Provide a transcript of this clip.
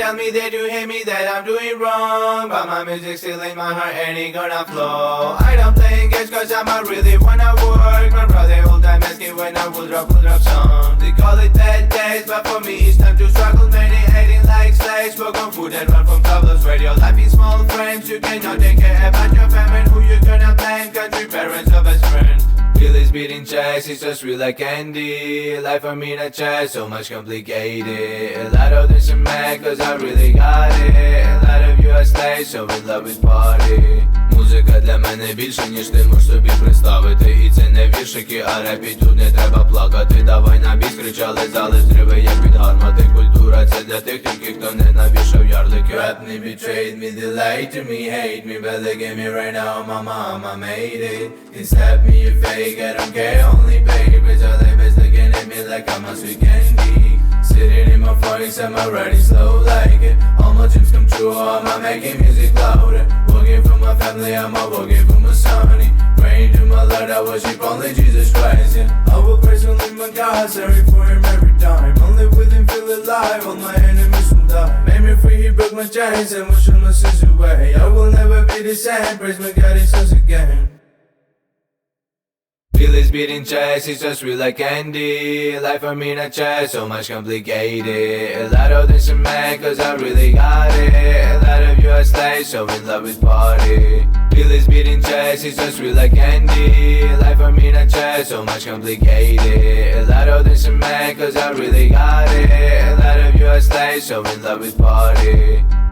tell me that you hate me, that I'm doing wrong, but my music still in my heart and it gonna flow. I don't play engage cause I really wanna work. My brother all time asking when I will drop song. They call it bad days, but for me it's time to struggle. Many hating like slaves, spoke on food and run from problems. Radio life in small frames, you cannot take care about your family. Who you gonna blame? Country, parents, or best friend. Feelings beating chest, it's just real like candy. Life for me in a chest, so much complicated. A lot of this is mad cause I really got it. A lot of you are slaves, so in love with party. Музика для мене більше, ніж ти можеш собі представити. І це не віршики, а репі, тут не треба плакати. Давай на біс, кричали зали, зриви як під гармати. Культура це для тих тільки, хто не навішав ярлики. Rap me, betrayed me, they lied to me, hate me, but look at me right now, my mama made it. Can slap me, you fake, I don't care, only papers. All they best looking at me like I'm a sweet candy. Sitting in my 40s, am I riding slow like it? All my dreams come true, or am I making music louder? Working for my family, am I working for my sonny? Praying to my Lord, I worship only Jesus Christ, yeah. I will praise only my God, sorry for him every time. Only with him feel alive, all my enemies will die. Made me free, he broke my chains and washed all my sins away. I will never be the same, praise my God, he says again. Feelings beating chest, it's just real like candy. Life for me in a chest, so much complicated. A lot of this is mad cause I really got it. A lot of you are slaves, so in love with party. Feelings beating chest, it's just real like candy. Life for me in a chest, so much complicated. A lot of this is mad cause I really got it. A lot of you are slaves, so in love with party.